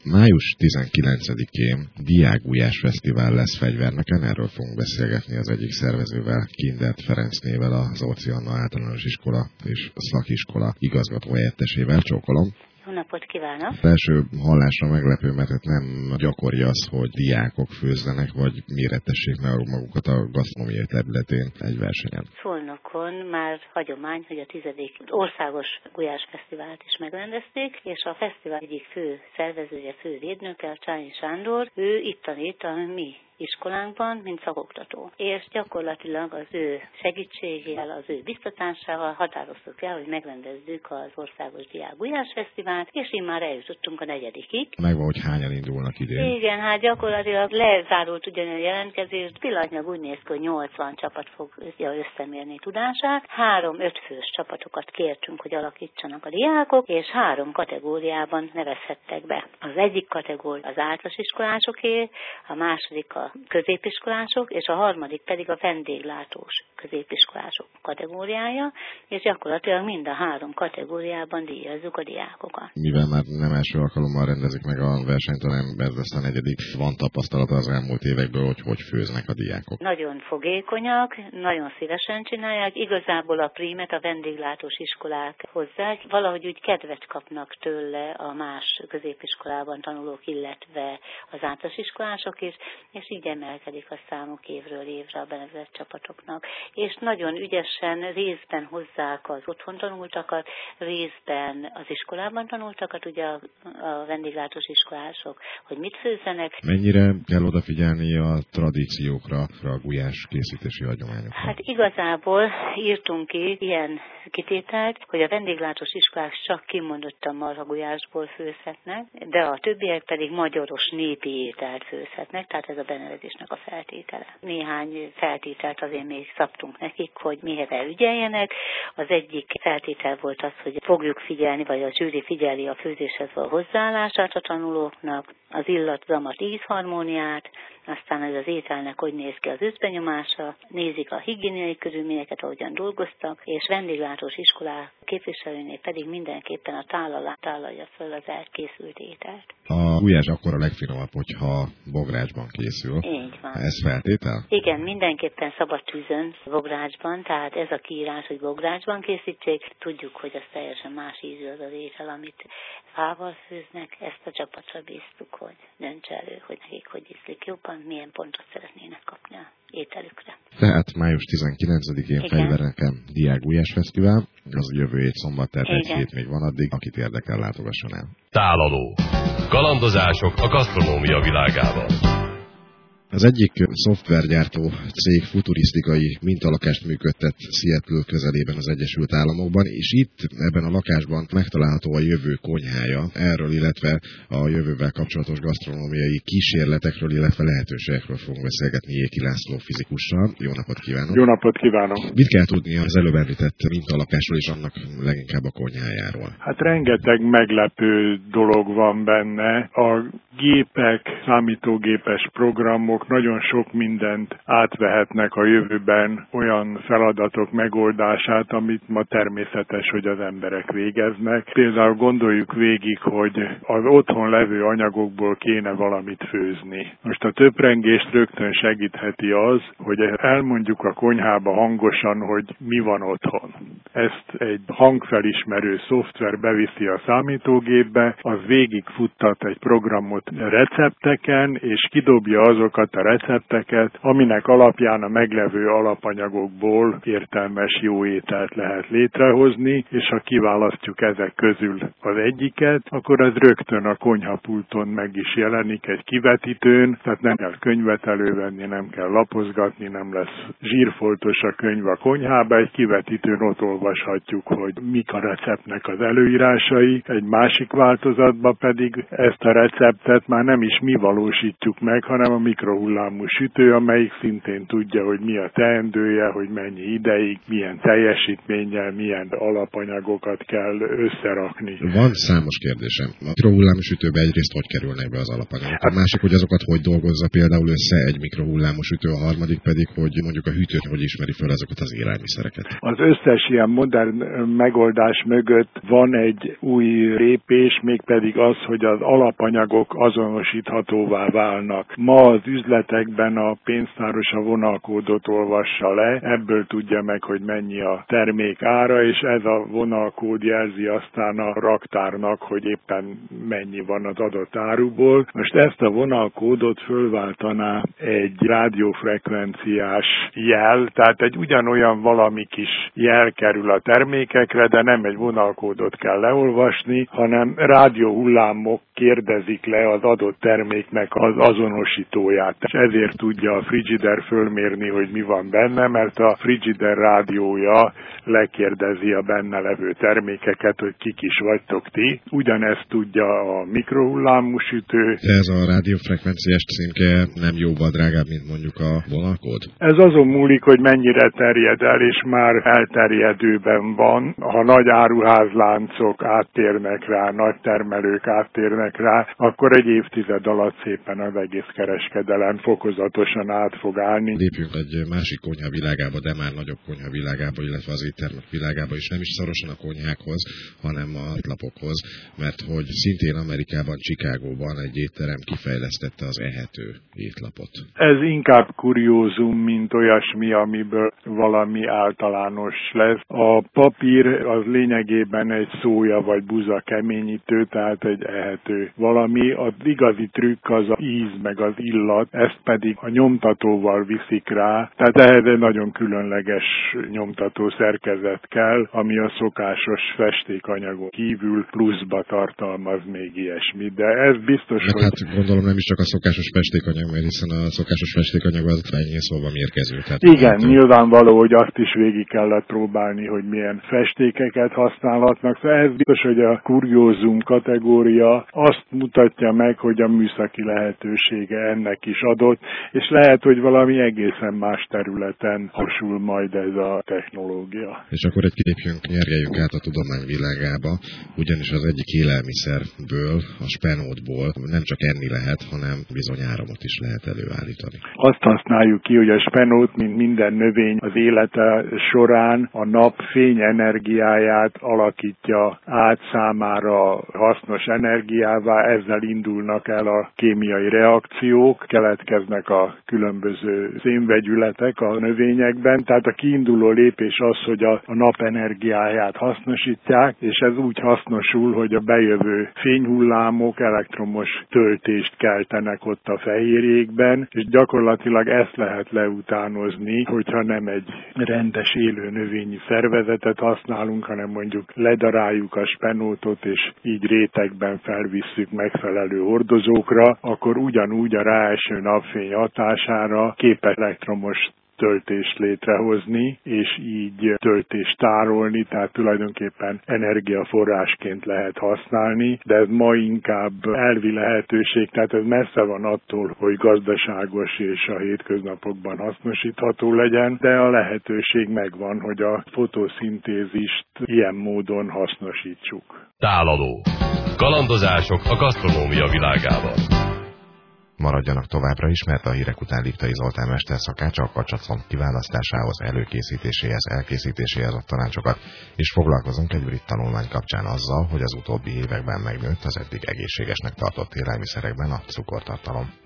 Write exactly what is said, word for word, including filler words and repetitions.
Május tizenkilencedikén Diákgulyás Fesztivál lesz Fegyverneken, erről fogunk beszélgetni az egyik szervezővel, Kindert Ferenc névvel, az Orczy Anna Általános Iskola és Szakiskola igazgatóhelyettesével. Csókolom! Jó napot kívánok! Első hallásra meglepő, mert nem gyakori az, hogy diákok főzzenek, vagy méretessék meg magukat a gasztronómiai területén egy versenyen. Szolnokon már hagyomány, hogy a tizedik országos Gulyás Fesztivált is megrendezték, és a fesztivál egyik fő szervezője, fő védnöke, Csányi Sándor, ő itt tanít a mi iskolánkban, mint szakoktató. És gyakorlatilag az ő segítségével, az ő biztatásával határoztuk el, hogy megrendezzük az országos Diákgulyás Fesztivált, és így már eljutottunk a negyedikig. Megvan, hogy hányan indulnak idén. Igen, hát gyakorlatilag lezárult ugyan a jelentkezést, pillanatnyilag úgy néz ki, hogy nyolcvan csapat fogja összemérni tudását. Három ötfős csapatokat kértünk, hogy alakítsanak a diákok, és három kategóriában nevezhettek be. Az egyik kategória az általános iskolásoké, a második a középiskolások, és a harmadik pedig a vendéglátós középiskolások kategóriája, és gyakorlatilag mind a három kategóriában díjazzuk a diákokat. Mivel már nem első alkalommal rendezik meg a versenyt, hanem ez lesz a negyedik, van tapasztalata az elmúlt évekből, hogy hogy főznek a diákok? Nagyon fogékonyak, nagyon szívesen csinálják, igazából a prímet a vendéglátós iskolák hozzák, valahogy úgy kedvet kapnak tőle a más középiskolában tanulók, illetve az általános iskolások is, és így emelkedik a számuk évről évre a benevezett csapatoknak. És nagyon ügyesen részben hozzák az otthon tanultakat, részben az iskolában tanultakat, ugye a, a vendéglátós iskolások, hogy mit főzzenek. Mennyire kell odafigyelni a tradíciókra, a gulyás készítési hagyományokra? Hát igazából írtunk ki ilyen kitételt, hogy a vendéglátós iskolák csak kimondottan marhagulyásból főzhetnek, de a többiek pedig magyaros népi ételt főzhetnek, tehát ez a benevezésnek a feltétele. Néhány feltételt azért még szabtunk nekik, hogy mire ügyeljenek. Az egyik feltétel volt az, hogy fogjuk figyelni, vagy a zsűri figyeli a főzéshez való hozzáállását a tanulóknak, az illat, zamat, ízharmóniát, aztán ez az ételnek hogy néz ki az összbenyomása, nézik a higiéniai körülményeket, ahogyan dolgoztak, és vendéglátós iskolák képviselőnél pedig mindenképpen a tál alá tálalja föl az elkészült ételt. A gulyás akkor a legfinomabb, hogyha bográcsban készül. Így van. Ez feltétel? Igen, mindenképpen szabad tűzön bográcsban, tehát ez a kiírás, hogy bográcsban készítsék. Tudjuk, hogy az teljesen más ízű az az étel, amit fával főznek. Ezt a csapatra bíztuk, hogy döntse elő, hogy nekik hogy ízlik jobban, milyen pontot szeretnének kapni a ételükre. Tehát május tizenkilencedikén Fegyverneken Diákgulyás Fesztivál, az jövő hét szombat, tehát egy hét még van addig, akit érdekel, látogasson el. Tálaló. Kalandozások a gasztronómia világában. Az egyik szoftvergyártó cég futurisztikai mintalakást működtet Seattle közelében az Egyesült Államokban, és itt ebben a lakásban megtalálható a jövő konyhája. Erről, illetve a jövővel kapcsolatos gasztronómiai kísérletekről, illetve lehetőségekről fogunk beszélgetni Jéki László fizikussal. Jó napot kívánok! Jó napot kívánok! Mit kell tudni az előbb említett mintalakásról és annak leginkább a konyhájáról? Hát rengeteg meglepő dolog van benne. A gépek, számítógépes programok nagyon sok mindent átvehetnek a jövőben, olyan feladatok megoldását, amit ma természetes, hogy az emberek végeznek. Például gondoljuk végig, hogy az otthon levő anyagokból kéne valamit főzni. Most a töprengést rögtön segítheti az, hogy elmondjuk a konyhába hangosan, hogy mi van otthon. Ezt egy hangfelismerő szoftver beviszi a számítógépbe, az végigfuttat egy programot recepteken, és kidobja azokat a recepteket, aminek alapján a meglevő alapanyagokból értelmes jó ételt lehet létrehozni, és ha kiválasztjuk ezek közül az egyiket, akkor ez rögtön a konyhapulton meg is jelenik egy kivetítőn, tehát nem kell könyvet elővenni, nem kell lapozgatni, nem lesz zsírfoltos a könyv a konyhába, egy kivetítőn ott olvashatjuk, hogy mik a receptnek az előírásai, egy másik változatban pedig ezt a receptet tervet már nem is mi valósítjuk meg, hanem a mikrohullámú sütő, amelyik szintén tudja, hogy mi a teendője, hogy mennyi ideig, milyen teljesítménnyel, milyen alapanyagokat kell összerakni. Van számos kérdésem. A mikrohullámú sütőbe egyrészt hogy kerülnek be az alapanyagok? A másik, hogy azokat hogy dolgozza például össze egy mikrohullámú sütő, a harmadik pedig, hogy mondjuk a hűtő hogy ismeri fel ezeket az élelmiszereket. Az összes ilyen modern megoldás mögött van egy új lépés, mégpedig az, hogy az alapanyagok azonosíthatóvá válnak. Ma az üzletekben a pénztáros a vonalkódot olvassa le, ebből tudja meg, hogy mennyi a termék ára, és ez a vonalkód jelzi aztán a raktárnak, hogy éppen mennyi van az adott áruból. Most ezt a vonalkódot fölváltaná egy rádiófrekvenciás jel, tehát egy ugyanolyan valami kis jel kerül a termékekre, de nem egy vonalkódot kell leolvasni, hanem rádióhullámok kérdezik le az adott terméknek az azonosítóját. És ezért tudja a Frigidaire fölmérni, hogy mi van benne, mert a Frigidaire rádiója lekérdezi a benne levő termékeket, hogy kik is vagytok ti. Ugyanezt tudja a mikrohullámú sütő. De ez a rádiófrekvenciás címke nem jóval drágább, mint mondjuk a vonalkód? Ez azon múlik, hogy mennyire terjed el, és már elterjedőben van. Ha nagy áruházláncok áttérnek rá, nagy termelők áttérnek rá, akkor egy évtized alatt szépen az egész kereskedelem fokozatosan át fog állni. Lépjünk egy másik konyha világába, de már nagyobb konyha világába, illetve az éttermek világába is, nem is szorosan a konyhákhoz, hanem a étlapokhoz, mert hogy szintén Amerikában, Chicagóban egy étterem kifejlesztette az ehető étlapot. Ez inkább kuriózum, mint olyasmi, amiből valami általános lesz. A papír az lényegében egy szója vagy buza keményítő, tehát egy ehető valami. Az igazi trükk az az íz meg az illat, ezt pedig a nyomtatóval viszik rá, tehát ehhez egy nagyon különleges nyomtató szerkezet kell, ami a szokásos festékanyagon kívül pluszba tartalmaz még ilyesmit, de ez biztos, meg hogy... Hát gondolom nem is csak a szokásos festékanyag, mert hiszen a szokásos festékanyag az enyhén szóval mérgező. Tehát igen, hát, nyilvánvaló, hogy azt is végig kellett próbálni, hogy milyen festékeket használhatnak. Szóval ez biztos, hogy a kuriózum kategória azt mutatja meg, hogy a műszaki lehetősége ennek is adott, és lehet, hogy valami egészen más területen hasonl majd ez a technológia. És akkor egy lépjünk, nyergeljünk át a tudomány világába, ugyanis az egyik élelmiszerből, a spenótból nem csak enni lehet, hanem bizony áramot is lehet előállítani. Azt használjuk ki, hogy a spenót, mint minden növény az élete során a nap fényenergiáját alakítja át számára hasznos energiává, ezzel indulnak el a kémiai reakciók, keletkeznek a különböző szénvegyületek a növényekben, tehát a kiinduló lépés az, hogy a, a nap energiáját hasznosítják, és ez úgy hasznosul, hogy a bejövő fényhullámok elektromos töltést keltenek ott a fehérjékben, és gyakorlatilag ezt lehet leutánozni, hogyha nem egy rendes élő növényi szervezetet használunk, hanem mondjuk ledaráljuk a spenótot, és így rétegben felvisszük megfelelő hordozókra, akkor ugyanúgy a ráeső napfény hatására képes elektromos töltést létrehozni, és így töltést tárolni, tehát tulajdonképpen energiaforrásként lehet használni, de ez ma inkább elvi lehetőség, tehát ez messze van attól, hogy gazdaságos és a hétköznapokban hasznosítható legyen, de a lehetőség megvan, hogy a fotoszintézist ilyen módon hasznosítsuk. Tálaló. Kalandozások a gasztronómia világában. Maradjanak továbbra is, mert a hírek után Liptai Zoltán mesterszakács a kacsacomb kiválasztásához, előkészítéséhez, elkészítéséhez ad tanácsokat, és foglalkozunk egy brit tanulmány kapcsán azzal, hogy az utóbbi években megnőtt az eddig egészségesnek tartott élelmiszerekben a cukortartalom.